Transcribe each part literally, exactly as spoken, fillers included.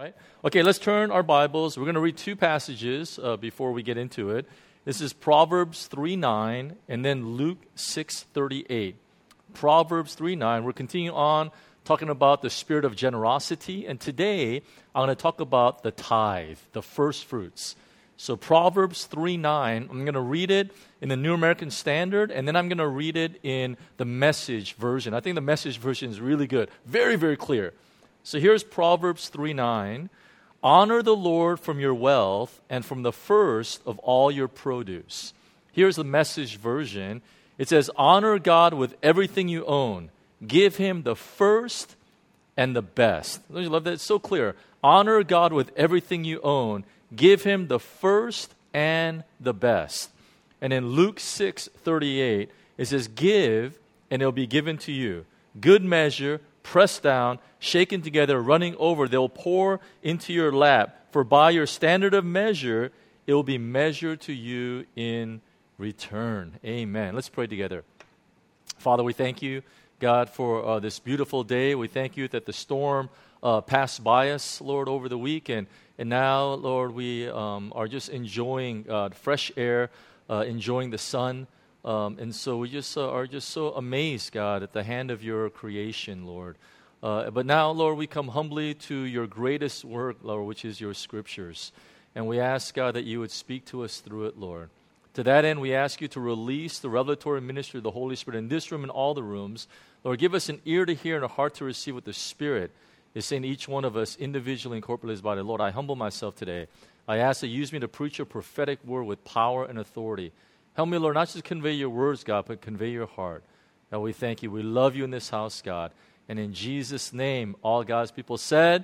right. Okay, let's turn our Bibles. We're going to read two passages uh, before we get into it. This is Proverbs three nine and then Luke six thirty-eight. Proverbs three nine, we're continuing on talking about the spirit of generosity. And today, I'm going to talk about the tithe, the first fruits. So Proverbs three nine, I'm going to read it in the New American Standard, and then I'm going to read it in the Message version. I think the Message version is really good. Very, very clear. So here's Proverbs three nine. Honor the Lord from your wealth and from the first of all your produce. Here's the Message version. It says, honor God with everything you own. Give Him the first and the best. Don't you love that? It's so clear. Honor God with everything you own. Give Him the first and the best. And in Luke six thirty-eight, it says, give and it'll be given to you. Good measure, pressed down, shaken together, running over, they'll pour into your lap. For by your standard of measure, it will be measured to you in return. Amen. Let's pray together. Father, we thank you, God, for uh, this beautiful day. We thank you that the storm uh, passed by us, Lord, over the week. And, and now, Lord, we um, are just enjoying uh, fresh air, uh, enjoying the sun. Um, and so we just uh, are just so amazed, God, at the hand of your creation, Lord. Uh, but now, Lord, we come humbly to your greatest work, Lord, which is your scriptures. And we ask, God, that you would speak to us through it, Lord. To that end, we ask you to release the revelatory ministry of the Holy Spirit in this room and all the rooms. Lord, give us an ear to hear and a heart to receive what the Spirit is saying to each one of us individually and corporately as body. Lord, I humble myself today. I ask that you use me to preach your prophetic word with power and authority. Help me, Lord, not just convey your words, God, but convey your heart. God, we thank you. We love you in this house, God. And in Jesus' name, all God's people said,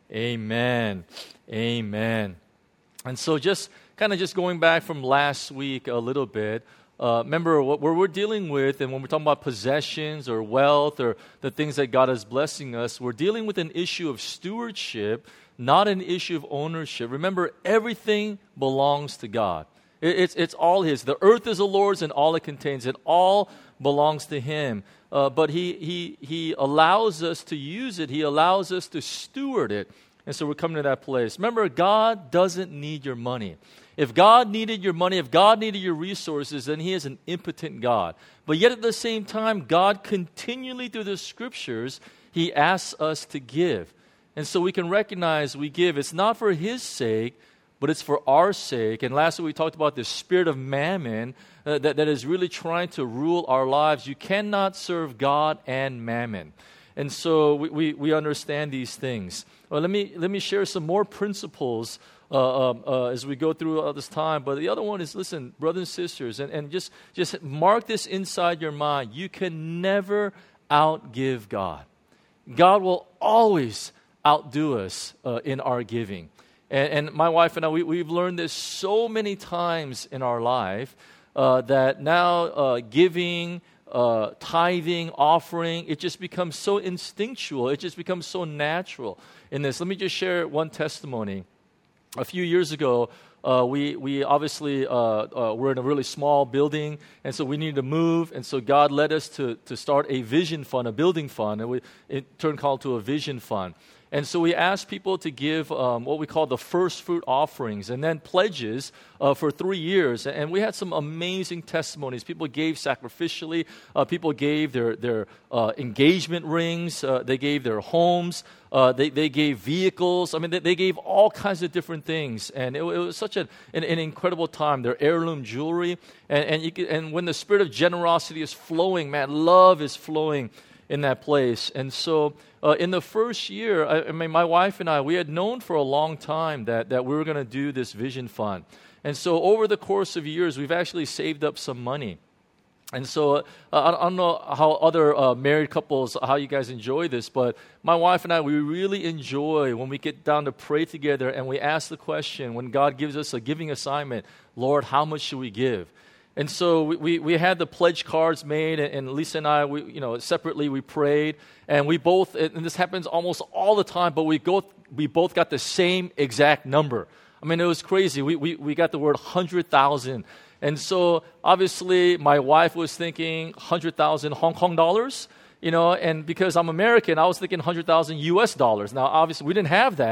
amen. Amen. And so just kind of just going back from last week a little bit, uh, remember what we're dealing with, and when we're talking about possessions or wealth or the things that God is blessing us, we're dealing with an issue of stewardship, not an issue of ownership. Remember, everything belongs to God. It, it's, it's all His. The earth is the Lord's and all it contains. It all belongs to Him. Uh, but he, he, he allows us to use it. He allows us to steward it. And so we're coming to that place. Remember, God doesn't need your money. If God needed your money, if God needed your resources, then He is an impotent God. But yet at the same time, God continually through the Scriptures, He asks us to give. And so we can recognize we give. It's not for His sake, but it's for our sake. And lastly, we talked about the spirit of mammon uh, that, that is really trying to rule our lives. You cannot serve God and mammon. And so we, we, we understand these things. Well, let me let me share some more principles uh, um, uh, as we go through all this time. But the other one is, listen, brothers and sisters, and, and just, just mark this inside your mind. You can never outgive God. God will always outdo us uh, in our giving. And, and my wife and I, we, we've learned this so many times in our life uh, that now uh, giving, uh, tithing, offering, it just becomes so instinctual. It just becomes so natural in this. Let me just share one testimony. A few years ago, uh, we we obviously uh, uh, were in a really small building, and so we needed to move. And so God led us to to start a vision fund, a building fund, and we it turned called to a vision fund. And so we asked people to give um, what we call the first fruit offerings and then pledges uh, for three years. And we had some amazing testimonies. People gave sacrificially. Uh, people gave their, their uh, engagement rings. Uh, they gave their homes. Uh, they, they gave vehicles. I mean, they, they gave all kinds of different things. And it, it was such a, an, an incredible time. Their heirloom jewelry. And, and, you could, and when the spirit of generosity is flowing, man, love is flowing in that place. And so uh, in the first year, I, I mean, my wife and I, we had known for a long time that, that we were going to do this vision fund. And so over the course of years, we've actually saved up some money. And so uh, I, I don't know how other uh, married couples, how you guys enjoy this, but my wife and I, we really enjoy when we get down to pray together and we ask the question, when God gives us a giving assignment, Lord, how much should we give? And so we, we, we had the pledge cards made, and, and Lisa and I, we, you know, separately we prayed, and we both, and this happens almost all the time, but we go, we both got the same exact number. I mean, it was crazy. We we, we got the word one hundred thousand. And so obviously my wife was thinking one hundred thousand Hong Kong dollars, you know, and because I'm American, I was thinking one hundred thousand U S dollars. Now, obviously we didn't have that,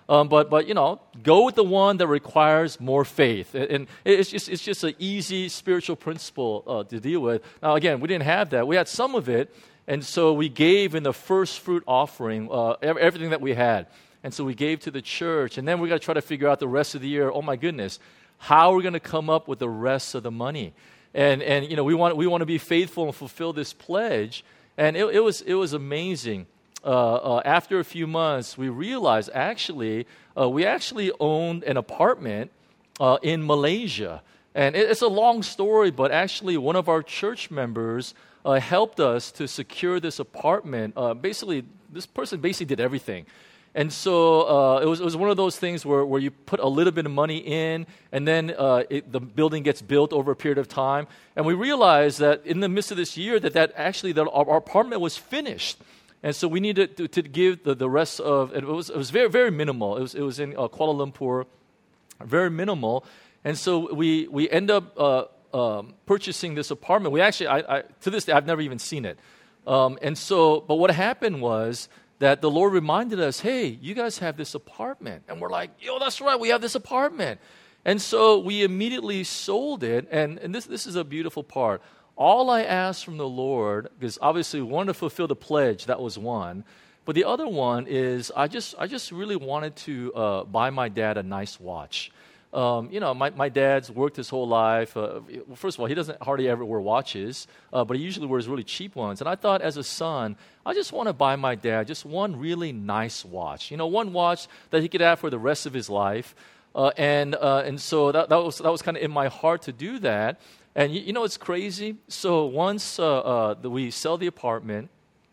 Um, but but you know, go with the one that requires more faith, and, and it's just it's just an easy spiritual principle uh, to deal with. Now again, we didn't have that. We had some of it, and so we gave in the first fruit offering uh, everything that we had, and so we gave to the church, and then we got to try to figure out the rest of the year. Oh my goodness, how are we going to come up with the rest of the money? And and you know, we want we want to be faithful and fulfill this pledge, and it, it was it was amazing. Uh, uh, after a few months, we realized actually uh, we actually owned an apartment uh, in Malaysia, and it, it's a long story. But actually, one of our church members uh, helped us to secure this apartment. Uh, basically, this person basically did everything, and so uh, it was it was one of those things where where you put a little bit of money in, and then uh, it, the building gets built over a period of time. And we realized that in the midst of this year, that that actually that our, our apartment was finished. And so we needed to, to give the, the rest of it. Was it was very very minimal. It was it was in uh, Kuala Lumpur, very minimal. And so we we end up uh, um, purchasing this apartment. We actually I, I to this day I've never even seen it. Um, and so, but what happened was that the Lord reminded us, hey, you guys have this apartment, and we're like, yo, that's right, we have this apartment. And so we immediately sold it. And and this this is a beautiful part. All I asked from the Lord, because obviously we wanted to fulfill the pledge, that was one. But the other one is I just I just really wanted to uh, buy my dad a nice watch. Um, you know, my, my dad's worked his whole life. Uh, first of all, he doesn't hardly ever wear watches, uh, but he usually wears really cheap ones. And I thought as a son, I just want to buy my dad just one really nice watch. You know, one watch that he could have for the rest of his life. Uh, and uh, and so that, that was that was kind of in my heart to do that. And you, you know, it's crazy. So once uh, uh, the, we sell the apartment,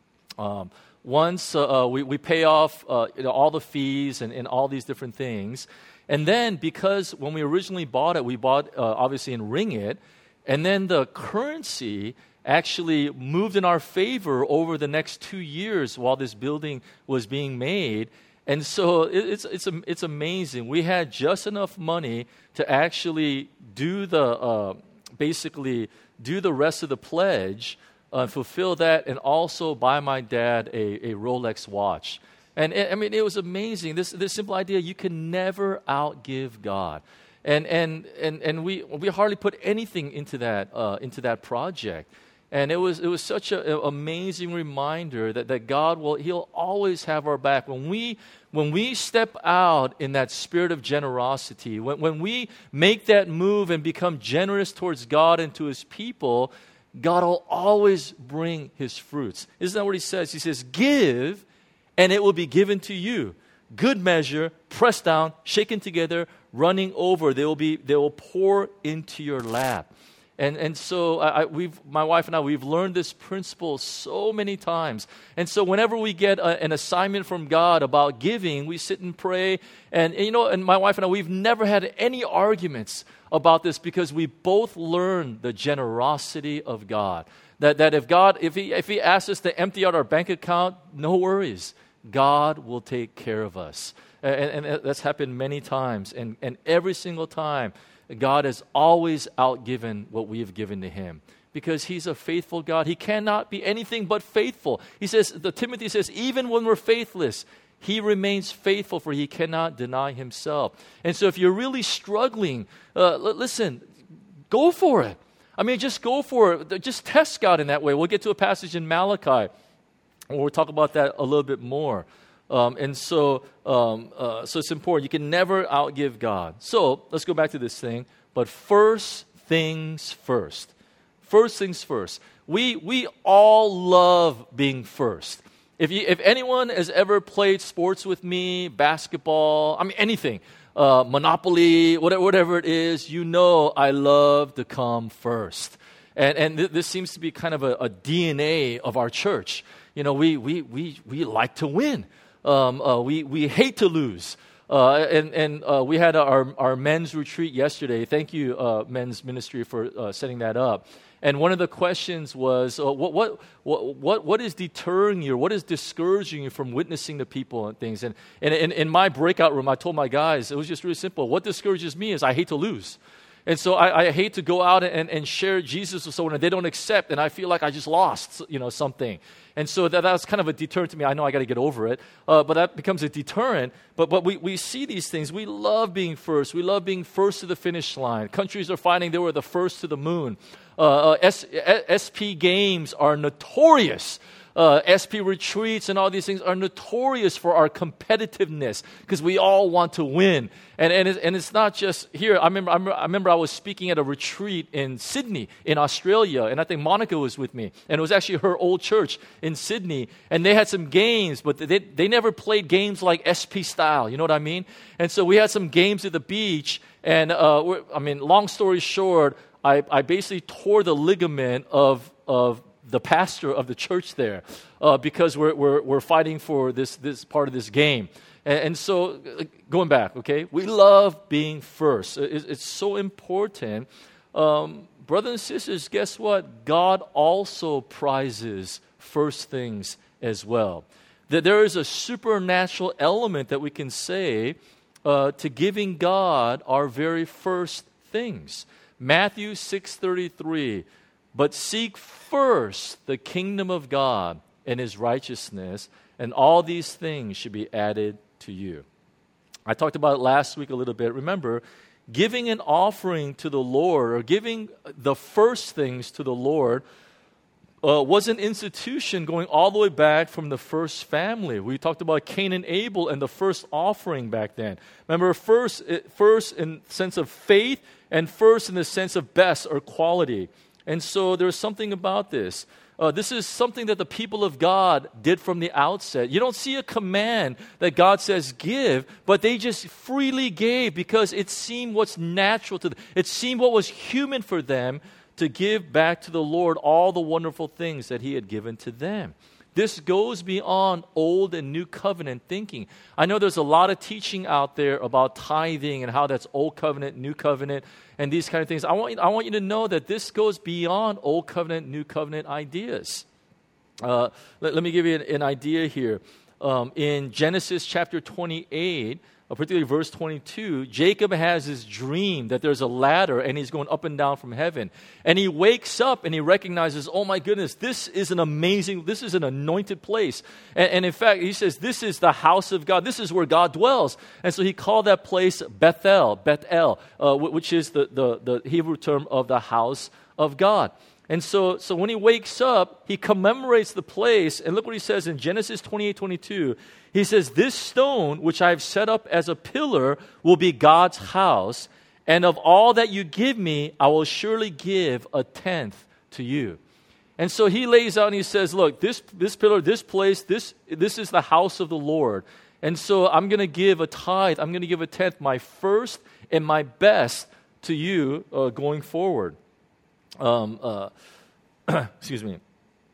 um, once uh, uh, we, we pay off uh, you know, all the fees and, and all these different things, and then because when we originally bought it, we bought uh, obviously in ringgit, and then the currency actually moved in our favor over the next two years while this building was being made. And so it, it's it's it's amazing. We had just enough money to actually do the. Uh, basically do the rest of the pledge, uh, fulfill that, and also buy my dad a, a Rolex watch. And I mean, it was amazing. This this simple idea, you can never outgive God. And and and and we we hardly put anything into that uh, into that project. And it was it was such an amazing reminder that, that God will He'll always have our back. When we when we step out in that spirit of generosity, when, when we make that move and become generous towards God and to His people, God will always bring His fruits. Isn't that what He says? He says, give, and it will be given to you. Good measure, pressed down, shaken together, running over. They will be they will pour into your lap. And and so I, we've my wife and I we've learned this principle so many times. And so whenever we get a, an assignment from God about giving, we sit and pray. And, and you know, and my wife and I we've never had any arguments about this because we both learned the generosity of God. That that if God if he if he asks us to empty out our bank account, no worries. God will take care of us. And, and that's happened many times. And and every single time, God has always outgiven what we have given to Him because He's a faithful God. He cannot be anything but faithful. He says, the Timothy says, even when we're faithless, He remains faithful, for He cannot deny Himself. And so if you're really struggling, uh, l- listen, go for it. I mean, just go for it. Just test God in that way. We'll get to a passage in Malachi where we'll talk about that a little bit more. Um, and so, um, uh, so it's important. You can never outgive God. So let's go back to this thing. But first things first. First things first. We we all love being first. If you if anyone has ever played sports with me, basketball, I mean anything, uh, Monopoly, whatever whatever it is, you know I love to come first. And and th- this seems to be kind of a, a D N A of our church. You know, we we we we like to win. Um, uh, we we hate to lose, uh, and and uh, we had our our men's retreat yesterday. Thank you, uh, men's ministry, for uh, setting that up. And one of the questions was, uh, what what what what what is deterring you? What is discouraging you from witnessing to people and things? And and in, in my breakout room, I told my guys it was just really simple. What discourages me is I hate to lose. And so I, I hate to go out and, and share Jesus with someone and they don't accept, and I feel like I just lost, you know, something. And so that, that's kind of a deterrent to me. I know I got to get over it, uh, but that becomes a deterrent. But but we, we see these things. We love being first. We love being first to the finish line. Countries are finding they were the first to the moon. Uh, uh, S, S P games are notorious. Uh, S P retreats and all these things are notorious for our competitiveness because we all want to win. And and, it, and it's not just here. I remember, I remember I was speaking at a retreat in Sydney, in Australia, and I think Monica was with me. And it was actually her old church in Sydney. And they had some games, but they, they never played games like S P style. You know what I mean? And so we had some games at the beach. And uh, we're, I mean, long story short, I, I basically tore the ligament of of the pastor of the church there, uh, because we're, we're we're fighting for this this part of this game, and, and so uh, going back, okay, we love being first. It, it's so important, um, brothers and sisters. Guess what? God also prizes first things as well. That there is a supernatural element that we can say uh, to giving God our very first things. Matthew six thirty-three. But seek first the kingdom of God and his righteousness, and all these things should be added to you. I talked about it last week a little bit. Remember, giving an offering to the Lord, or giving the first things to the Lord, uh, was an institution going all the way back from the first family. We talked about Cain and Abel and the first offering back then. Remember, first, first in the sense of faith, and first in the sense of best or quality. And so there's something about this. Uh, this is something that the people of God did from the outset. You don't see a command that God says give, but they just freely gave because it seemed what's natural to them. It seemed what was human for them to give back to the Lord all the wonderful things that he had given to them. This goes beyond old and new covenant thinking. I know there's a lot of teaching out there about tithing and how that's old covenant, new covenant, and these kind of things. I want you, I want you to know that this goes beyond old covenant, new covenant ideas. Uh, let, let me give you an, an idea here. Um, in Genesis chapter twenty-eight, particularly verse twenty-two, Jacob has this dream that there's a ladder and he's going up and down from heaven. And he wakes up and he recognizes, oh my goodness, this is an amazing, this is an anointed place. And, and in fact, he says, this is the house of God. This is where God dwells. And so he called that place Bethel, Bethel, uh, which is the, the, the Hebrew term of the house of God. And so, so when he wakes up, he commemorates the place. And look what he says in Genesis twenty-eight twenty-two. He says, this stone, which I have set up as a pillar, will be God's house. And of all that you give me, I will surely give a tenth to you. And so he lays out and he says, look, this, this pillar, this place, this, this is the house of the Lord. And so I'm going to give a tithe. I'm going to give a tenth, my first and my best to you uh, going forward. Um, uh, excuse me.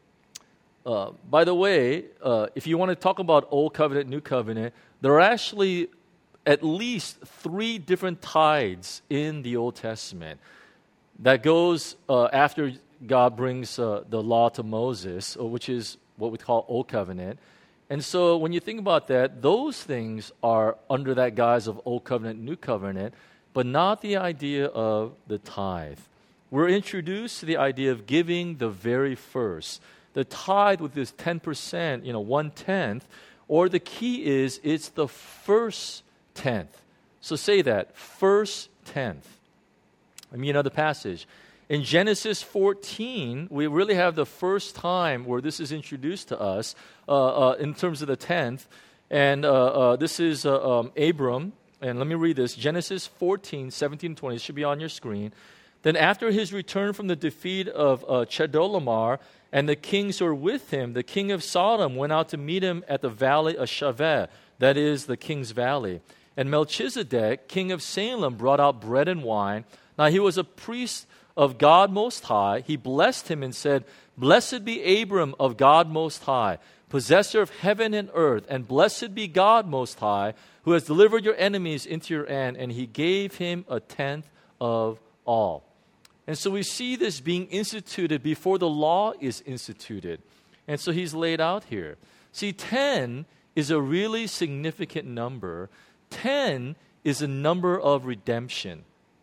Uh, by the way, uh, if you want to talk about Old Covenant, New Covenant, there are actually at least three different tithes in the Old Testament that goes uh, after God brings uh, the law to Moses, which is what we call Old Covenant. And so when you think about that, those things are under that guise of Old Covenant, New Covenant, but not the idea of the tithe. We're introduced to the idea of giving the very first. The tithe with this ten percent, you know, one-tenth, or the key is it's the first tenth. So say that, first tenth. Let me another passage. In Genesis fourteen, we really have the first time where this is introduced to us uh, uh, in terms of the tenth. And uh, uh, this is uh, um, Abram. And let me read this. Genesis fourteen, seventeen, twenty. It should be on your screen. Then after his return from the defeat of uh, Chedorlaomer and the kings who were with him, the king of Sodom went out to meet him at the valley of Shaveh, that is the king's valley. And Melchizedek, king of Salem, brought out bread and wine. Now he was a priest of God Most High. He blessed him and said, Blessed be Abram of God Most High, possessor of heaven and earth, and blessed be God Most High, who has delivered your enemies into your hand. And he gave him a tenth of all. And so we see this being instituted before the law is instituted. And so he's laid out here. See, ten is a really significant number. ten is a number of redemption.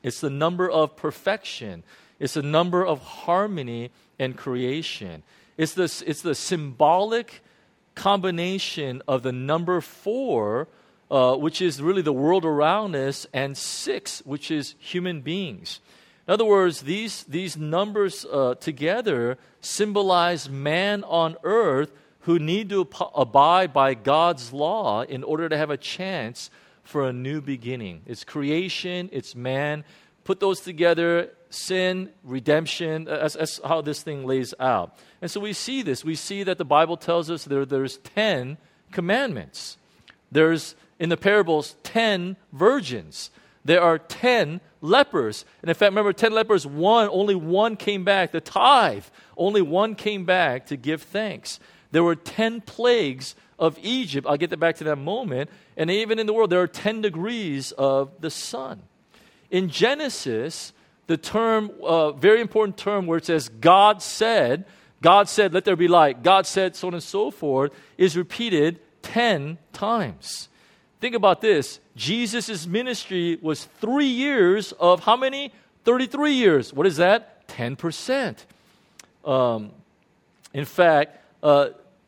It's the number of perfection. It's the number of harmony and creation. It's the, it's the symbolic combination of the number four, uh, which is really the world around us, and six, which is human beings. In other words, these, these numbers uh, together symbolize man on earth who need to ab- abide by God's law in order to have a chance for a new beginning. It's creation, it's man. Put those together, sin, redemption, that's, that's how this thing lays out. And so we see this. We see that the Bible tells us there, there's ten commandments. There's, in the parables, ten virgins. There are ten lepers. And in fact, remember, ten lepers, one, only one came back. The tithe, only one came back to give thanks. There were ten plagues of Egypt. I'll get back to that moment. And even in the world, there are ten degrees of the sun. In Genesis, the term, uh, very important term where it says God said, God said, let there be light. God said, so on and so forth, is repeated ten times. Think about this. Jesus' ministry was three years of how many? thirty-three years. What is that? ten percent. Um, in fact, uh,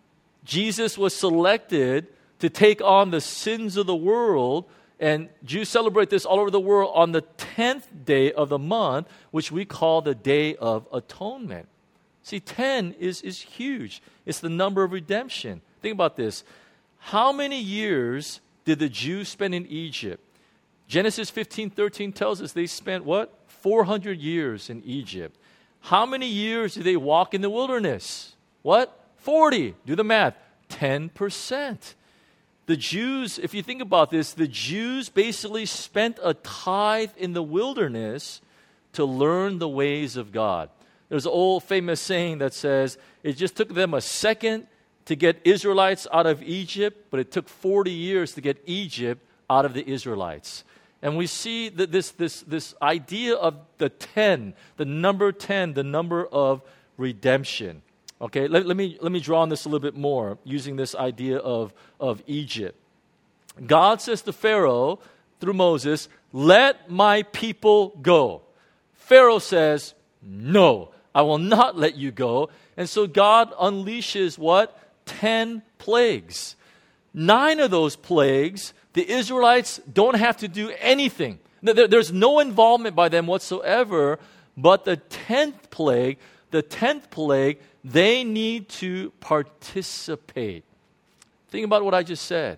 Jesus was selected to take on the sins of the world, and Jews celebrate this all over the world on the tenth day of the month, which we call the Day of Atonement. See, ten is, is huge. It's the number of redemption. Think about this. How many years did the Jews spend in Egypt? Genesis fifteen thirteen tells us they spent what? four hundred years in Egypt. How many years did they walk in the wilderness? What? forty. Do the math. ten percent. The Jews, if you think about this, the Jews basically spent a tithe in the wilderness to learn the ways of God. There's an old famous saying that says, it just took them a second to get Israelites out of Egypt, but it took forty years to get Egypt out of the Israelites. And we see that this, this, this idea of the ten, the number ten, the number of redemption. Okay, let, let me let me draw on this a little bit more using this idea of, of Egypt. God says to Pharaoh through Moses, let my people go. Pharaoh says, no, I will not let you go. And so God unleashes what? Ten plagues. Nine of those plagues, the Israelites don't have to do anything. There, there's no involvement by them whatsoever, but the tenth plague, the tenth plague, they need to participate. Think about what I just said.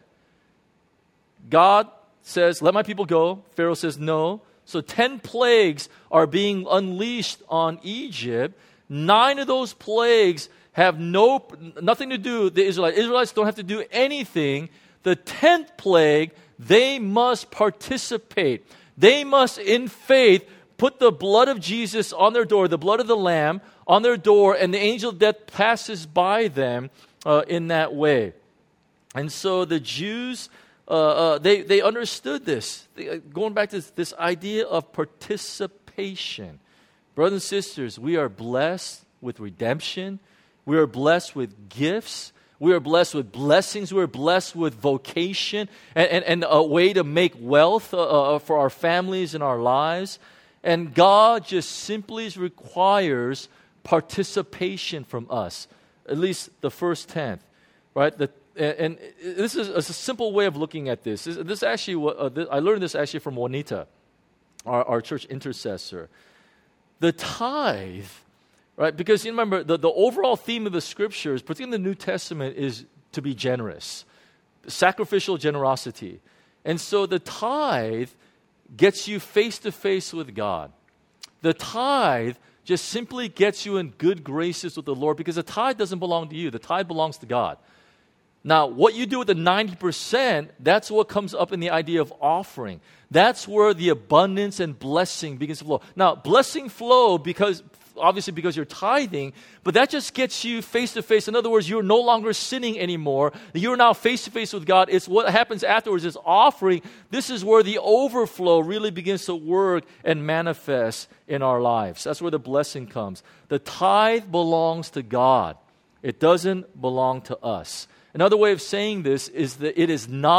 God says, let my people go. Pharaoh says, no. So ten plagues are being unleashed on Egypt. Nine of those plagues have no nothing to do with the Israelites. Israelites don't have to do anything. The tenth plague, they must participate. They must, in faith, put the blood of Jesus on their door, the blood of the Lamb on their door, and the angel of death passes by them uh, in that way. And so the Jews, uh, uh, they, they understood this. They, going back to this, this idea of participation. Brothers and sisters, we are blessed with redemption. We are blessed with gifts. We are blessed with blessings. We are blessed with vocation and, and, and a way to make wealth uh, uh, for our families and our lives. And God just simply requires participation from us, at least the first tenth, right? The, and, and this is a simple way of looking at this. This, this actually, uh, this, I learned this actually from Juanita, our, our church intercessor. The tithe, right? Because you remember, the, the overall theme of the Scriptures, particularly in the New Testament, is to be generous, sacrificial generosity. And so the tithe gets you face-to-face with God. The tithe just simply gets you in good graces with the Lord because the tithe doesn't belong to you. The tithe belongs to God. Now, what you do with the ninety percent, that's what comes up in the idea of offering. That's where the abundance and blessing begins to flow. Now, blessing flow because obviously because you're tithing, but that just gets you face-to-face. In other words, you're no longer sinning anymore. You're now face-to-face with God. It's what happens afterwards is offering. This is where the overflow really begins to work and manifest in our lives. That's where the blessing comes. The tithe belongs to God. It doesn't belong to us. Another way of saying this is that it is not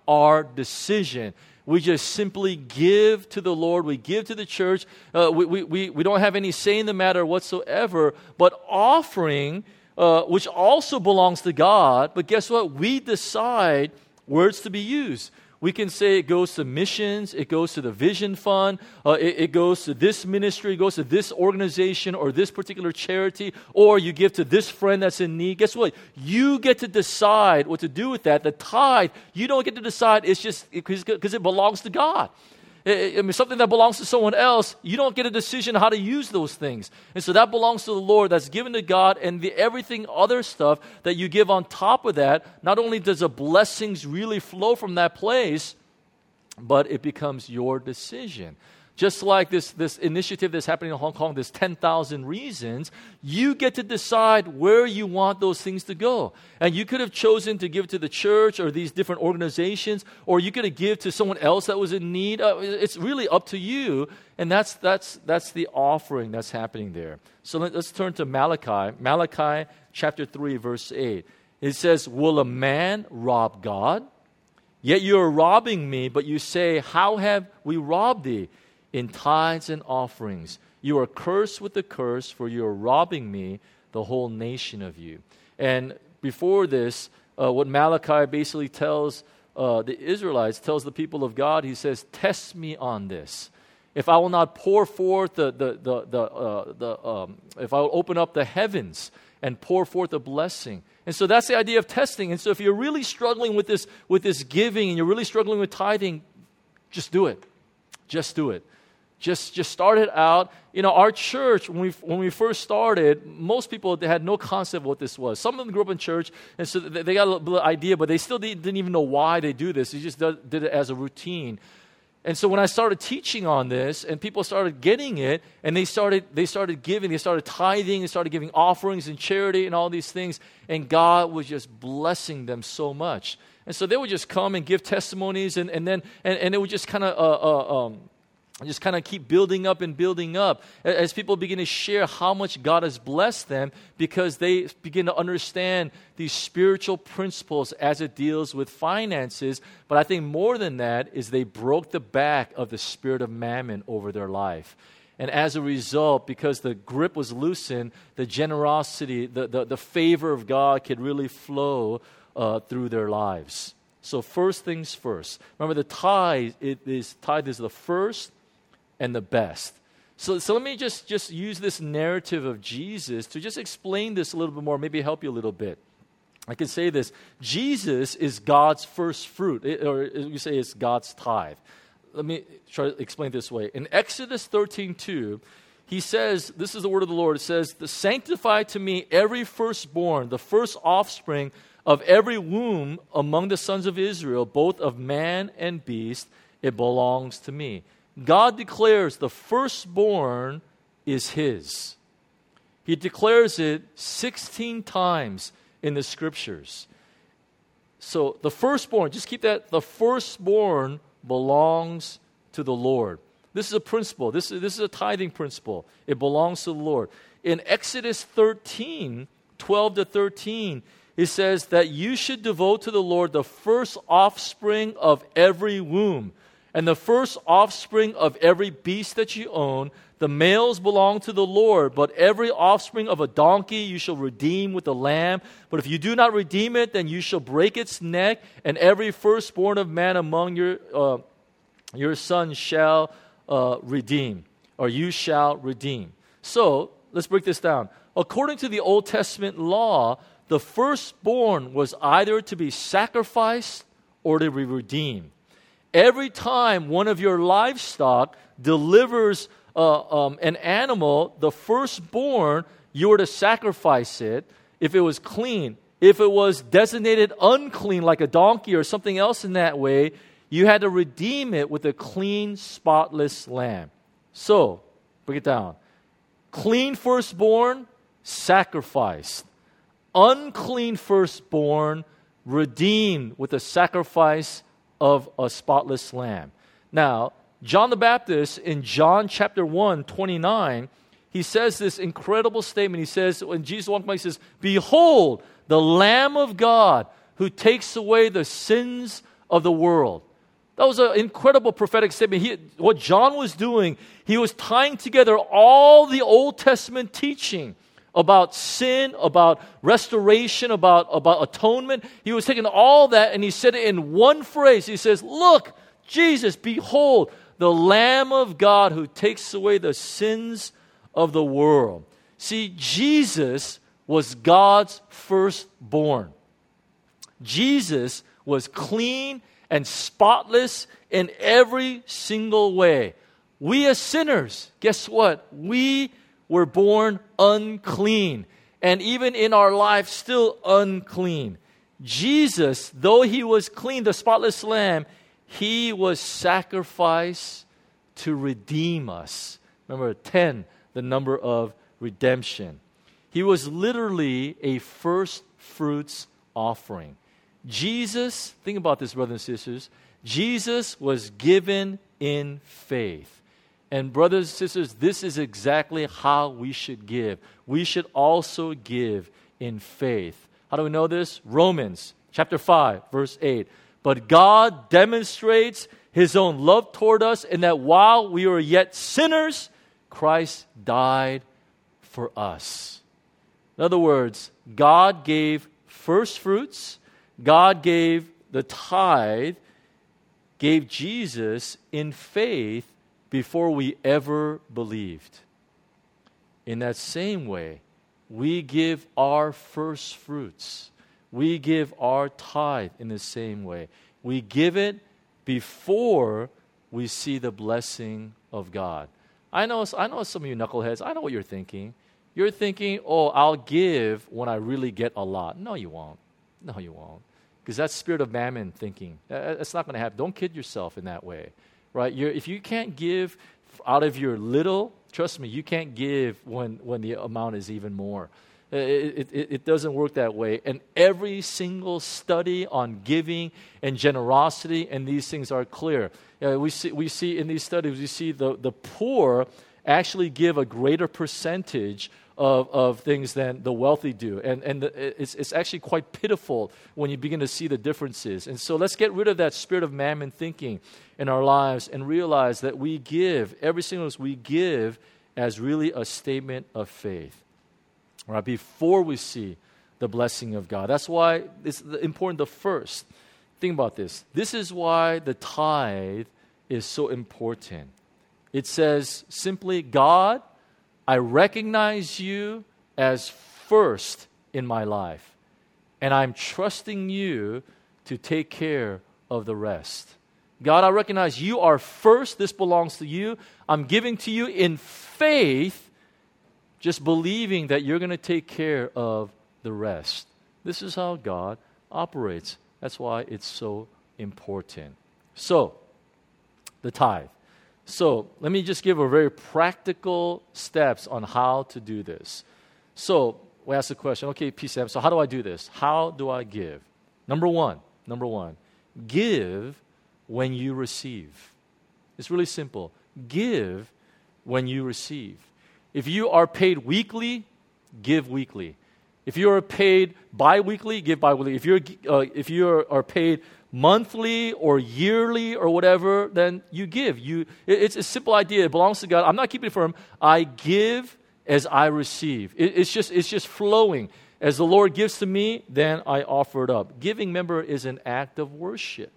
our decision. We just simply give to the Lord. We give to the church. Uh, we, we, we, we don't have any say in the matter whatsoever. But offering, uh, which also belongs to God, but guess what? We decide where it's to be used. We can say it goes to missions, it goes to the Vision Fund, uh, it, it goes to this ministry, it goes to this organization or this particular charity, or you give to this friend that's in need. Guess what? You get to decide what to do with that. The tithe, you don't get to decide. It's just because it belongs to God. I mean, something that belongs to someone else, you don't get a decision how to use those things. And so that belongs to the Lord, that's given to God, and the everything other stuff that you give on top of that, not only does the blessings really flow from that place, but it becomes your decision. Just like this, this initiative that's happening in Hong Kong, this ten thousand reasons, you get to decide where you want those things to go. And you could have chosen to give to the church or these different organizations, or you could have given to someone else that was in need. Uh, it's really up to you. And that's, that's, that's the offering that's happening there. So let, let's turn to Malachi. Malachi chapter three, verse eight. It says, will a man rob God? Yet you are robbing me, but you say, how have we robbed thee? In tithes and offerings. You are cursed with the curse, for you are robbing me, the whole nation of you. And before this, uh, what Malachi basically tells uh, the Israelites, tells the people of God, he says, test me on this. If I will not pour forth the, the, the, the, uh, the um, if I will open up the heavens and pour forth a blessing. And so that's the idea of testing. And so if you're really struggling with this, with this giving and you're really struggling with tithing, just do it. Just do it. Just just start it out. You know, our church, when we when we first started, most people, they had no concept of what this was. Some of them grew up in church, and so they, they got a little idea, but they still didn't, didn't even know why they do this. They just did, did it as a routine. And so when I started teaching on this, and people started getting it, and they started they started giving, they started tithing, they started giving offerings and charity and all these things, and God was just blessing them so much. And so they would just come and give testimonies, and, and then and, and it would just kind of uh, uh, um, just kind of keep building up and building up as people begin to share how much God has blessed them, because they begin to understand these spiritual principles as it deals with finances. But I think more than that is they broke the back of the spirit of mammon over their life. And as a result, because the grip was loosened, the generosity, the, the, the favor of God could really flow uh, through their lives. So first things first. Remember, the tithe, it is, tithe is the first and the best. So, so let me just, just use this narrative of Jesus to just explain this a little bit more, maybe help you a little bit. I can say this. Jesus is God's first fruit, it, or you say it's God's tithe. Let me try to explain it this way. In Exodus thirteen two, he says, this is the word of the Lord, it says, sanctify to me every firstborn, the first offspring of every womb among the sons of Israel, both of man and beast, it belongs to me. God declares the firstborn is his. He declares it sixteen times in the scriptures. So the firstborn, just keep that, the firstborn belongs to the Lord. This is a principle. This is, this is a tithing principle. It belongs to the Lord. In Exodus thirteen, twelve to thirteen, it says that you should devote to the Lord the first offspring of every womb, and the first offspring of every beast that you own. The males belong to the Lord, but every offspring of a donkey you shall redeem with a lamb. But if you do not redeem it, then you shall break its neck, and every firstborn of man among your uh, your sons shall uh, redeem, or you shall redeem. So, let's break this down. According to the Old Testament law, the firstborn was either to be sacrificed or to be redeemed. Every time one of your livestock delivers uh, um, an animal, the firstborn, you were to sacrifice it if it was clean. If it was designated unclean, like a donkey or something else in that way, you had to redeem it with a clean, spotless lamb. So, break it down. Clean firstborn, sacrificed. Unclean firstborn, redeemed with a sacrifice of a spotless lamb. Now, John the Baptist in John chapter one, twenty-nine, he says this incredible statement. He says, when Jesus walked by, he says, behold, the Lamb of God who takes away the sins of the world. That was an incredible prophetic statement. He, what John was doing, he was tying together all the Old Testament teaching about sin, about restoration, about, about atonement. He was taking all that and he said it in one phrase. He says, look, Jesus, behold, the Lamb of God who takes away the sins of the world. See, Jesus was God's firstborn. Jesus was clean and spotless in every single way. We as sinners, guess what? We were born unclean. And even in our life, still unclean. Jesus, though he was clean, the spotless lamb, he was sacrificed to redeem us. Remember, ten, the number of redemption. He was literally a first fruits offering. Jesus, think about this, brothers and sisters. Jesus was given in faith. And brothers and sisters, this is exactly how we should give. We should also give in faith. How do we know this? Romans chapter five, verse eight. But God demonstrates his own love toward us in that while we were yet sinners, Christ died for us. In other words, God gave first fruits. God gave the tithe, gave Jesus in faith before we ever believed. In that same way, we give our first fruits. We give our tithe in the same way. We give it before we see the blessing of God. I know, I know some of you knuckleheads, I know what you're thinking. You're thinking, oh, I'll give when I really get a lot. No, you won't. No, you won't. Because that's spirit of mammon thinking. That's not going to happen. Don't kid yourself in that way. Right? You're, if you can't give out of your little, trust me, you can't give when, when the amount is even more. It, it, it doesn't work that way. And every single study on giving and generosity, and these things are clear. Uh, we see we see in these studies, we see the, the poor actually give a greater percentage of, of things than the wealthy do. And, and the, it's, it's actually quite pitiful when you begin to see the differences. And so let's get rid of that spirit of mammon thinking in our lives and realize that we give, every single of us, we give as really a statement of faith. Right, before we see the blessing of God. That's why it's important, the first. Think about this. This is why the tithe is so important. It says simply, God, I recognize you as first in my life, and I'm trusting you to take care of the rest. God, I recognize you are first. This belongs to you. I'm giving to you in faith, just believing that you're going to take care of the rest. This is how God operates. That's why it's so important. So, the tithe. So, let me just give a very practical steps on how to do this. So, we ask the question, okay, P C M, so how do I do this? How do I give? Number one, number one, give when you receive. It's really simple. Give when you receive. If you are paid weekly, give weekly. If you are paid bi-weekly, give bi-weekly. If you're uh, if you are, are paid monthly or yearly or whatever, then you give. You it, it's a simple idea. It belongs to God. I'm not keeping it firm. I give as I receive. It, it's just it's just flowing. As the Lord gives to me, then I offer it up. Giving, remember, is an act of worship.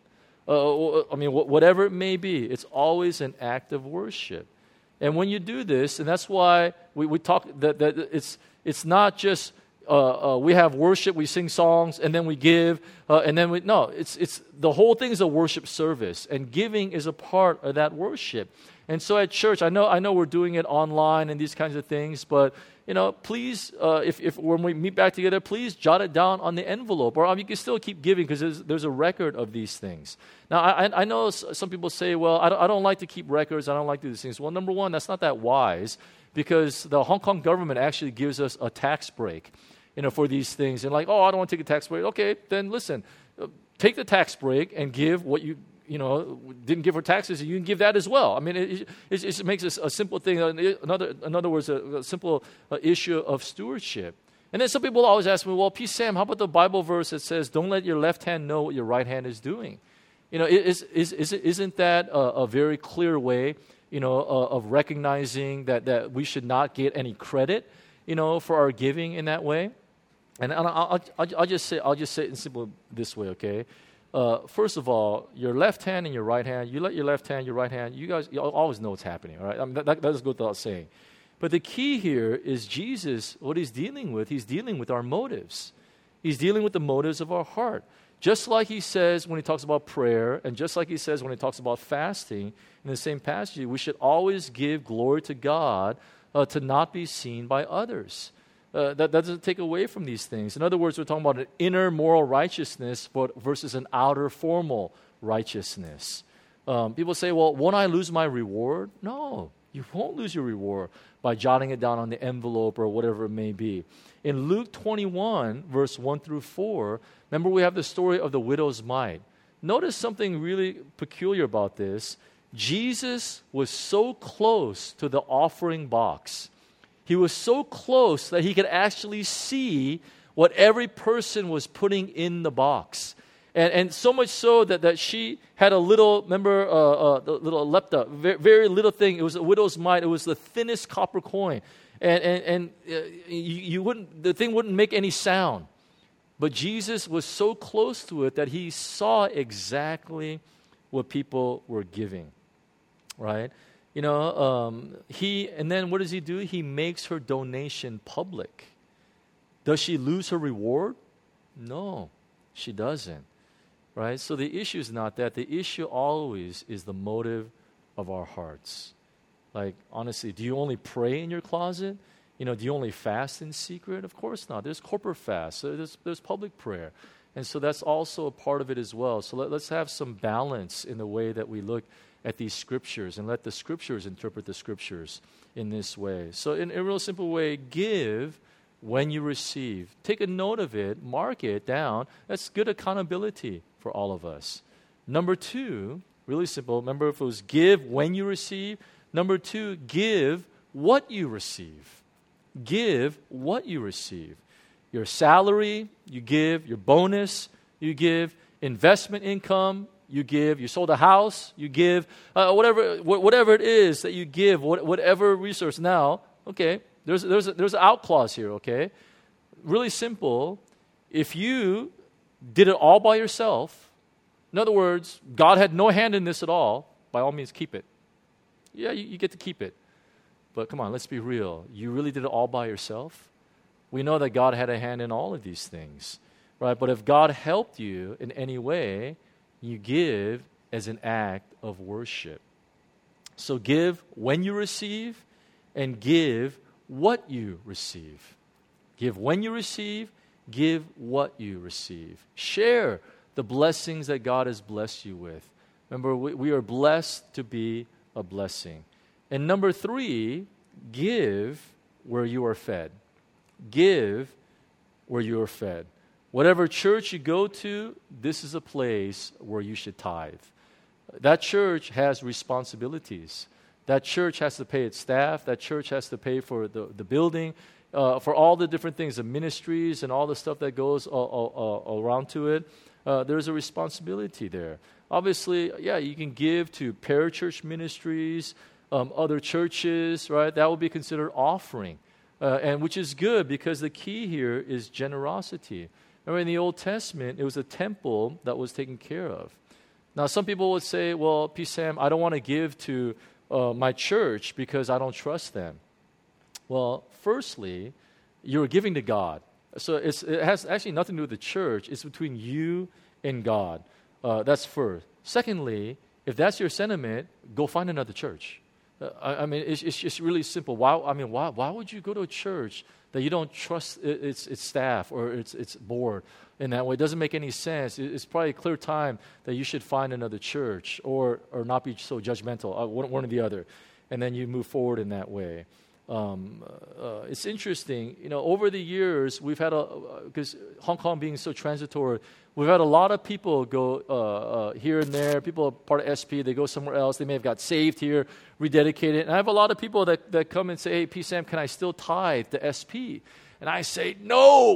Uh, I mean, whatever it may be, it's always an act of worship. And when you do this, and that's why we, we talk that, that it's it's not just uh, uh, we have worship, we sing songs, and then we give, uh, and then we no. It's it's the whole thing is a worship service, and giving is a part of that worship. And so at church, I know I know we're doing it online and these kinds of things, but you know, please, uh, if if when we meet back together, please jot it down on the envelope, or I mean, you can still keep giving because there's there's a record of these things. Now, I I know some people say, well, I don't, I don't like to keep records, I don't like to do these things. Well, number one, that's not that wise, because the Hong Kong government actually gives us a tax break, you know, for these things. And like, oh, I don't want to take a tax break. Okay, then listen, take the tax break and give what you. You know, didn't give her taxes, you can give that as well. I mean, it, it, it makes a, a simple thing. Another, in other words, a, a simple uh, issue of stewardship. And then some people always ask me, well, P. Sam, how about the Bible verse that says, don't let your left hand know what your right hand is doing? You know, is, is, is, isn't that a, a very clear way, you know, uh, of recognizing that, that we should not get any credit, you know, for our giving in that way? And I'll, I'll, I'll, I'll just say, I'll just say it in simple this way, okay? Uh, first of all, your left hand and your right hand, you let your left hand, your right hand, you guys you always know what's happening, all right? I mean, that, that doesn't go without saying. But the key here is Jesus, what he's dealing with, he's dealing with our motives. He's dealing with the motives of our heart. Just like he says when he talks about prayer, and just like he says when he talks about fasting, in the same passage, we should always give glory to God uh, to not be seen by others. Uh, that, that doesn't take away from these things. In other words, we're talking about an inner moral righteousness but versus an outer formal righteousness. Um, people say, well, won't I lose my reward? No, you won't lose your reward by jotting it down on the envelope or whatever it may be. In Luke twenty-one, verse one through four, remember we have the story of the widow's mite. Notice something really peculiar about this. Jesus was so close to the offering box. He was so close that he could actually see what every person was putting in the box. And, and so much so that, that she had a little, remember, uh, uh, the little lepta, very, very little thing. It was a widow's mite. It was the thinnest copper coin. And, and, and uh, you, you wouldn't, the thing wouldn't make any sound. But Jesus was so close to it that he saw exactly what people were giving, right? You know, um, he, and then what does he do? He makes her donation public. Does she lose her reward? No, she doesn't, right? So the issue is not that. The issue always is the motive of our hearts. Like, honestly, do you only pray in your closet? You know, do you only fast in secret? Of course not. There's corporate fast. There's, there's public prayer. And so that's also a part of it as well. So let, let's have some balance in the way that we look at these scriptures and let the scriptures interpret the scriptures in this way. So in a real simple way, give when you receive. Take a note of it. Mark it down. That's good accountability for all of us. Number two, really simple. Remember, if it was give when you receive. Number two, give what you receive. Give what you receive. Your salary, you give. Your bonus, you give. Investment income, you give. You sold a house, you give. Uh, whatever wh- whatever it is that you give, what, whatever resource. Now, okay, there's, there's, a, there's an out clause here, okay? Really simple. If you did it all by yourself, in other words, God had no hand in this at all, by all means, keep it. Yeah, you, you get to keep it. But come on, let's be real. You really did it all by yourself? We know that God had a hand in all of these things, right? But if God helped you in any way, you give as an act of worship. So give when you receive and give what you receive. Give when you receive, give what you receive. Share the blessings that God has blessed you with. Remember, we, we are blessed to be a blessing. And number three, give where you are fed. Give where you are fed. Whatever church you go to, this is a place where you should tithe. That church has responsibilities. That church has to pay its staff. That church has to pay for the, the building, uh, for all the different things, the ministries and all the stuff that goes all, all, all around to it. Uh, there's a responsibility there. Obviously, yeah, you can give to parachurch ministries, um, other churches, right? That would be considered offering, uh, and which is good because the key here is generosity. Remember in the Old Testament, it was a temple that was taken care of. Now, some people would say, well, P. Sam, I don't want to give to uh, my church because I don't trust them. Well, firstly, you're giving to God. So it's, it has actually nothing to do with the church. It's between you and God. Uh, that's first. Secondly, if that's your sentiment, go find another church. Uh, I, I mean, it's, it's just really simple. Why? I mean, why? Why would you go to a church that you don't trust its its staff or its its board in that way? It doesn't make any sense. It's probably a clear time that you should find another church or or not be so judgmental, uh, one, one or the other, and then you move forward in that way. Um, uh, it's interesting, you know, over the years, we've had a, because uh, Hong Kong being so transitory, we've had a lot of people go uh, uh, here and there. People are part of S P, they go somewhere else. They may have got saved here, rededicated. And I have a lot of people that, that come and say, hey, P. Sam, can I still tithe to S P? And I say, no,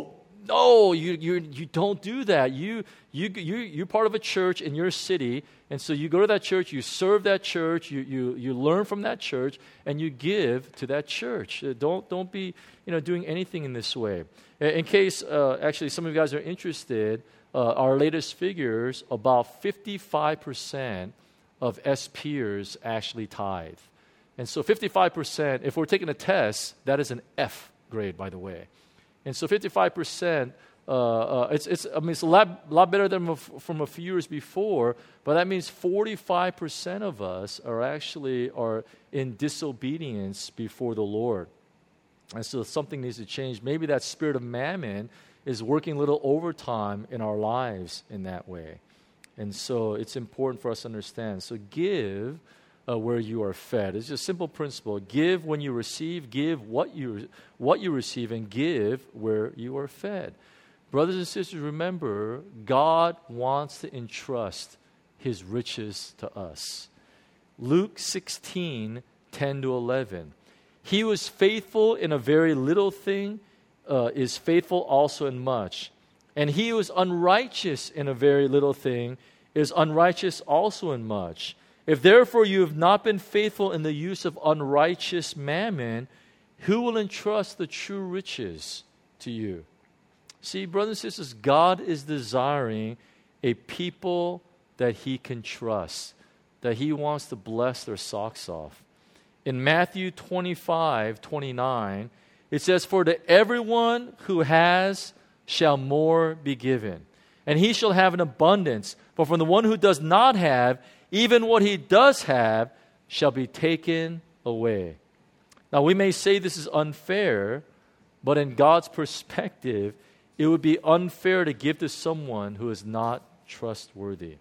No, you you you don't do that. You you you you're part of a church in your city, and so you go to that church, you serve that church, you you you learn from that church, and you give to that church. Uh, don't don't be you know doing anything in this way. In, in case uh, actually some of you guys are interested, uh, our latest figures, about fifty-five percent of S peers actually tithe, and so fifty-five percent. If we're taking a test, that is an F grade, by the way. And so fifty-five percent, uh, uh, it's, it's, I mean, it's a lot, lot better than f- from a few years before, but that means forty-five percent of us are actually are in disobedience before the Lord. And so something needs to change. Maybe that spirit of mammon is working a little overtime in our lives in that way. And so it's important for us to understand. So give Uh, where you are fed. It's just a simple principle. Give when you receive, give what you what you receive, and give where you are fed. Brothers and sisters, remember, God wants to entrust His riches to us. Luke sixteen, ten to eleven. He who is faithful in a very little thing uh, is faithful also in much. And he who is unrighteous in a very little thing is unrighteous also in much. If therefore you have not been faithful in the use of unrighteous mammon, who will entrust the true riches to you? See, brothers and sisters, God is desiring a people that He can trust, that He wants to bless their socks off. In Matthew twenty-five, twenty-nine, it says, "For to everyone who has shall more be given, and he shall have an abundance. But from the one who does not have, even what he does have shall be taken away." Now, we may say this is unfair, but in God's perspective, it would be unfair to give to someone who is not trustworthy.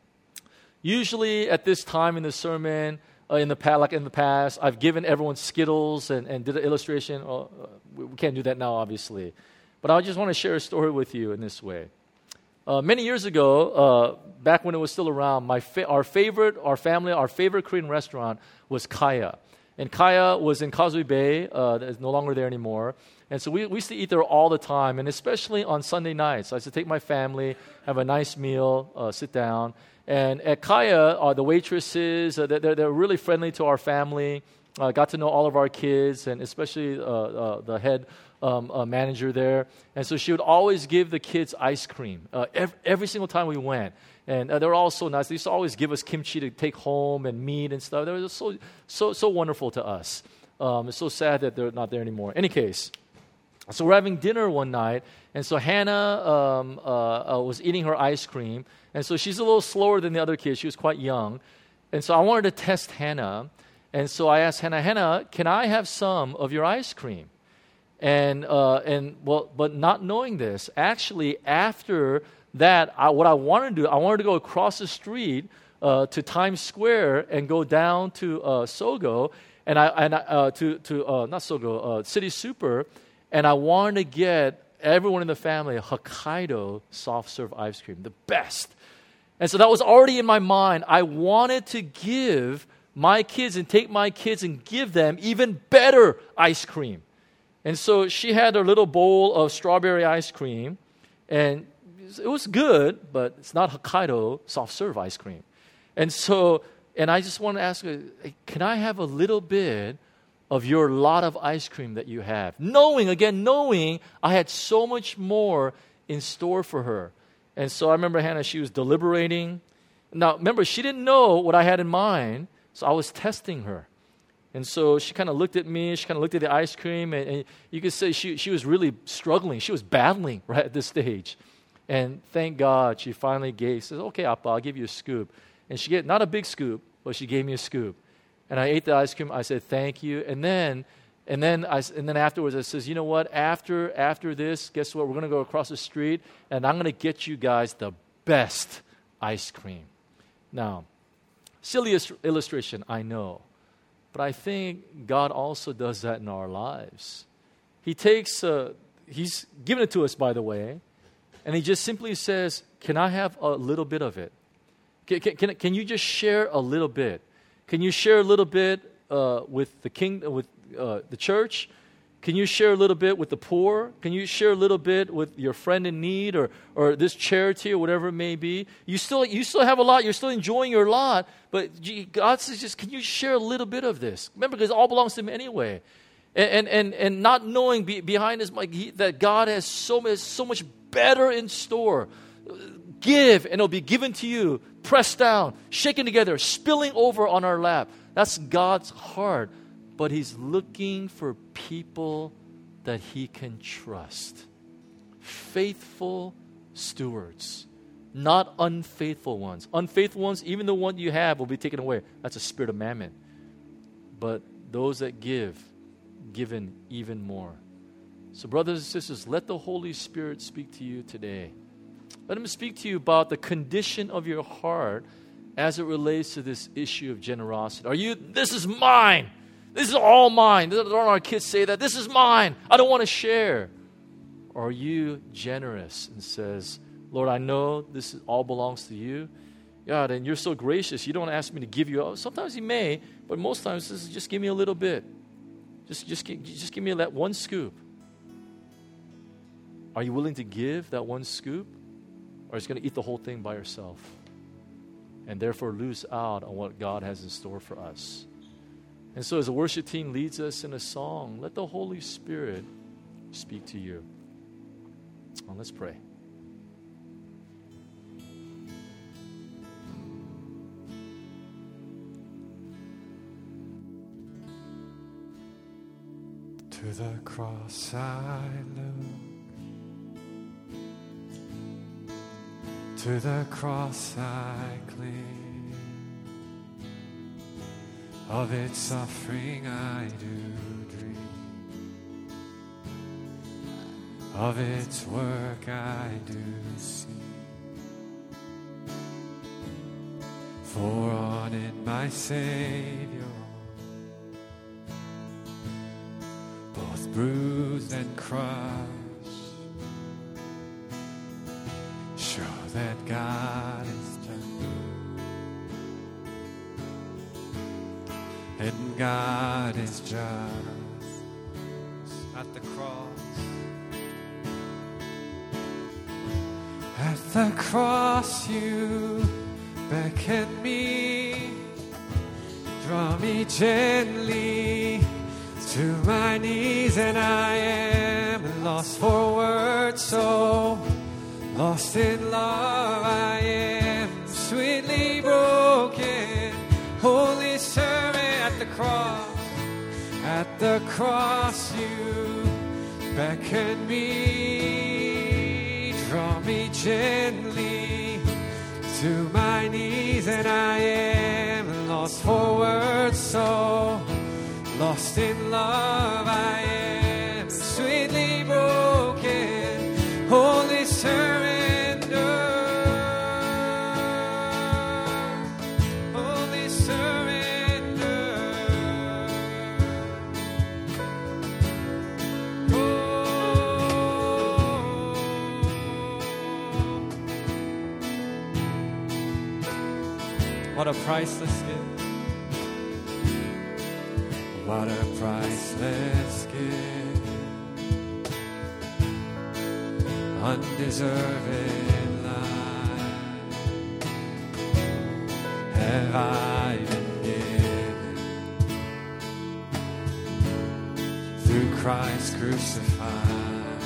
Usually, at this time in the sermon, uh, in the past, like in the past, I've given everyone Skittles and, and did an illustration. Uh, we can't do that now, obviously. But I just want to share a story with you in this way. Uh, many years ago, uh, back when it was still around, my fa- our favorite, our family, our favorite Korean restaurant was Kaya. And Kaya was in Causeway Bay. Uh, it's no longer there anymore. And so we, we used to eat there all the time, and especially on Sunday nights. I used to take my family, have a nice meal, uh, sit down. And at Kaya, uh, the waitresses, uh, they're, they're really friendly to our family. I uh, got to know all of our kids, and especially uh, uh, the head Um, a manager there. And so she would always give the kids ice cream uh, every, every single time we went. And uh, they were all so nice. They used to always give us kimchi to take home and meat and stuff. They were so so so wonderful to us. Um, it's so sad that they're not there anymore. Any case, so we're having dinner one night, and so Hannah um, uh, uh, was eating her ice cream. And so she's a little slower than the other kids. She was quite young. And so I wanted to test Hannah. And so I asked Hannah, Hannah, can I have some of your ice cream? And uh, and well, but not knowing this, actually, after that, I, what I wanted to do, I wanted to go across the street uh, to Times Square and go down to uh, Sogo, and I and I, uh, to to uh, not Sogo, uh, City Super, and I wanted to get everyone in the family a Hokkaido soft serve ice cream, the best. And so that was already in my mind. I wanted to give my kids and take my kids and give them even better ice cream. And so she had her little bowl of strawberry ice cream, and it was good, but it's not Hokkaido soft serve ice cream. And so, and I just want to ask her, hey, can I have a little bit of your lot of ice cream that you have? Knowing, again, knowing I had so much more in store for her. And so I remember Hannah, she was deliberating. Now, remember, she didn't know what I had in mind, so I was testing her. And so she kind of looked at me, she kind of looked at the ice cream, and, and you could say she, she was really struggling. She was battling right at this stage. And thank God she finally gave, says, okay, Appa, I'll give you a scoop. And she get not a big scoop, but she gave me a scoop. And I ate the ice cream. I said, thank you. And then and then I, and then afterwards I says, you know what, after after this, guess what, we're going to go across the street, and I'm going to get you guys the best ice cream. Now, silly illustration, I know. But I think God also does that in our lives. He takes, uh, He's given it to us, by the way, and He just simply says, can I have a little bit of it? Can, can, can you just share a little bit? Can you share a little bit uh, with the king, with uh, the church? Can you share a little bit with the poor? Can you share a little bit with your friend in need, or or this charity, or whatever it may be? You still you still have a lot. You're still enjoying your lot, but God says, just can you share a little bit of this? Remember, because it all belongs to Him anyway. And and and, and not knowing be, behind His like he, that God has so much so much better in store. Give, and it'll be given to you, pressed down, shaken together, spilling over on our lap. That's God's heart. But He's looking for people that He can trust. Faithful stewards, not unfaithful ones. Unfaithful ones, even the one you have will be taken away. That's a spirit of mammon. But those that give, given even more. So brothers and sisters, let the Holy Spirit speak to you today. Let Him speak to you about the condition of your heart as it relates to this issue of generosity. Are you, this is mine. This is all mine. Don't our kids say that? This is mine. I don't want to share. Or are you generous and says, Lord, I know this all belongs to you. God, and you're so gracious. You don't ask me to give you. Sometimes He may, but most times this is just give me a little bit. Just, just, just give me that one scoop. Are you willing to give that one scoop? Or is going to eat the whole thing by yourself and therefore lose out on what God has in store for us? And so as the worship team leads us in a song, let the Holy Spirit speak to you. Well, let's pray. To the cross I look, to the cross I cling, of its suffering I do dream, of its work I do see. For on it my Savior, both bruised and crushed, show that God is just, and God is just. At the cross, at the cross you beckon me, draw me gently to my knees, and I am lost for words, so lost in love I am, sweetly broken, holy servant. At the cross, at the cross you beckon me, draw me gently to my knees, and I am lost for words, so lost in love I am, sweetly broken, holy surrender, holy surrender. What a priceless gift. What a priceless gift. Undeserved life have I been given through Christ crucified.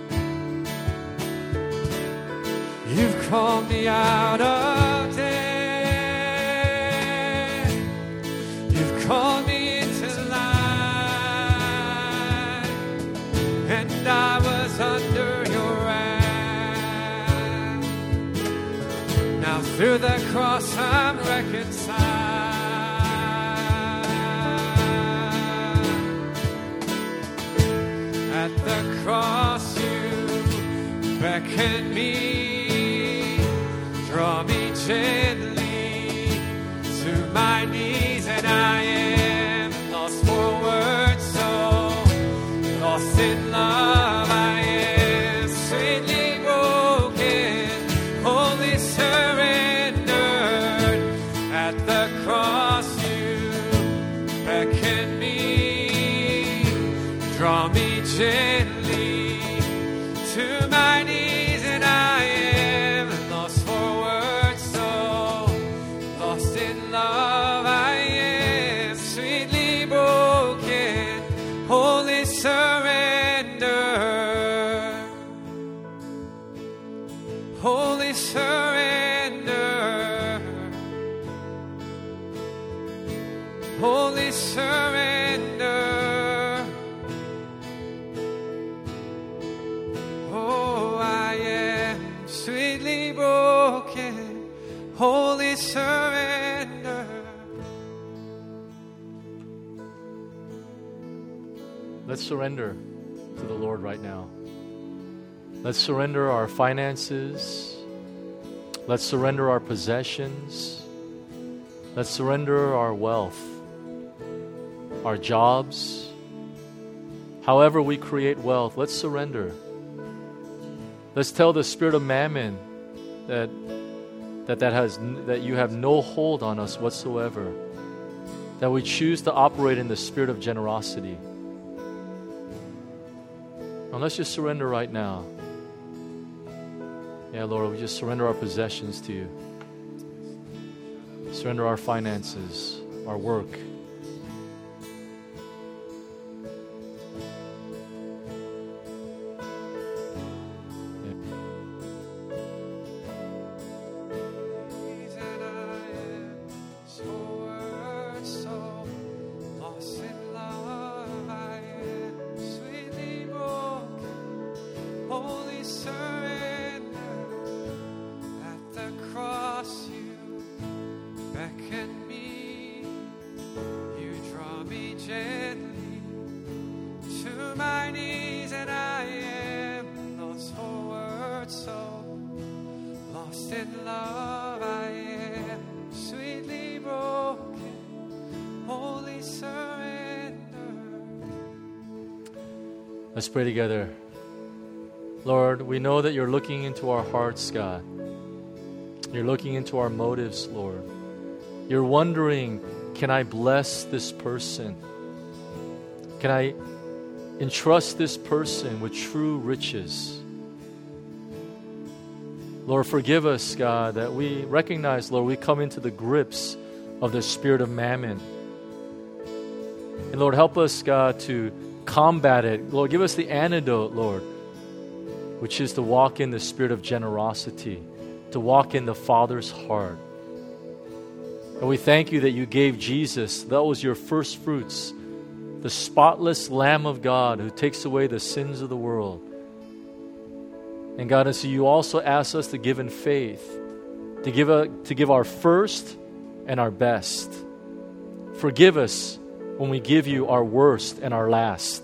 You've called me out of death. Called me into life, and I was under your wrath. Now through the cross I'm reconciled. At the cross you beckon me, draw me gently to my knees, and I am lost for words, so lost in love I am, sweetly broken, wholly surrendered. At the cross you beckon me, draw me gently to my knees, and I am lost for words, so lost in love. I am sweetly broken, holy surrender, holy surrender, holy surrender. Oh, I am sweetly broken, holy surrender. Let's surrender to the Lord right now. Let's surrender our finances. Let's surrender our possessions. Let's surrender our wealth, our jobs. However we create wealth, let's surrender. Let's tell the spirit of mammon that that that has that you have no hold on us whatsoever. That we choose to operate in the spirit of generosity. And let's just surrender right now. Yeah, Lord, we just surrender our possessions to you. Surrender our finances, our work. Let's pray together. Lord, we know that you're looking into our hearts, God. You're looking into our motives, Lord. You're wondering, can I bless this person? Can I entrust this person with true riches? Lord, forgive us, God, that we recognize, Lord, we come into the grips of the spirit of mammon. And Lord, help us, God, to combat it. Lord, give us the antidote, Lord, which is to walk in the spirit of generosity, to walk in the Father's heart. And we thank you that you gave Jesus, that was your first fruits, the spotless Lamb of God who takes away the sins of the world. And God, and so you also ask us to give in faith, to give, a, to give our first and our best. Forgive us when we give you our worst and our last.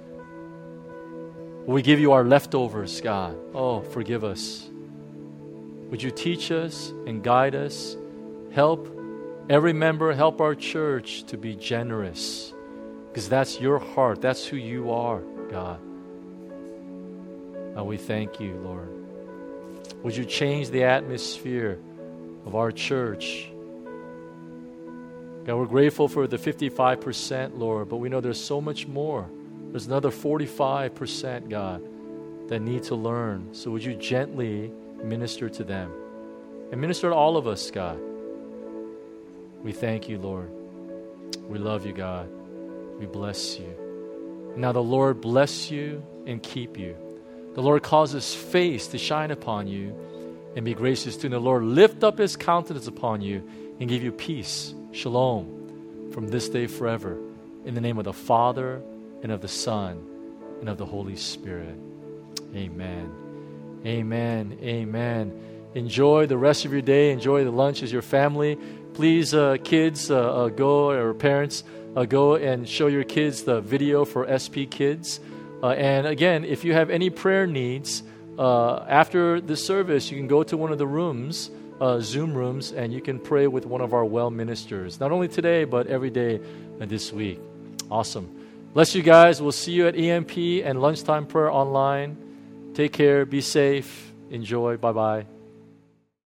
When we give you our leftovers, God. Oh, forgive us. Would you teach us and guide us? Help every member, help our church to be generous. Because that's your heart. That's who you are, God. And we thank you, Lord. Would you change the atmosphere of our church? God, we're grateful for the fifty-five percent, Lord, but we know there's so much more. There's another forty-five percent, God, that need to learn. So would you gently minister to them and minister to all of us, God. We thank you, Lord. We love you, God. We bless you. Now the Lord bless you and keep you. The Lord cause his face to shine upon you and be gracious to you. And the Lord lift up his countenance upon you and give you peace. Shalom from this day forever. In the name of the Father and of the Son and of the Holy Spirit. Amen. Amen. Amen. Enjoy the rest of your day. Enjoy the lunch as your family. Please, uh, kids, uh, uh, go, or parents, uh, go and show your kids the video for S P Kids. Uh, and again, if you have any prayer needs, uh, after the service, you can go to one of the rooms, Uh, Zoom rooms, and you can pray with one of our well ministers. Not only today, but every day uh, this week. Awesome. Bless you guys. We'll see you at E M P and lunchtime prayer online. Take care. Be safe. Enjoy. Bye-bye.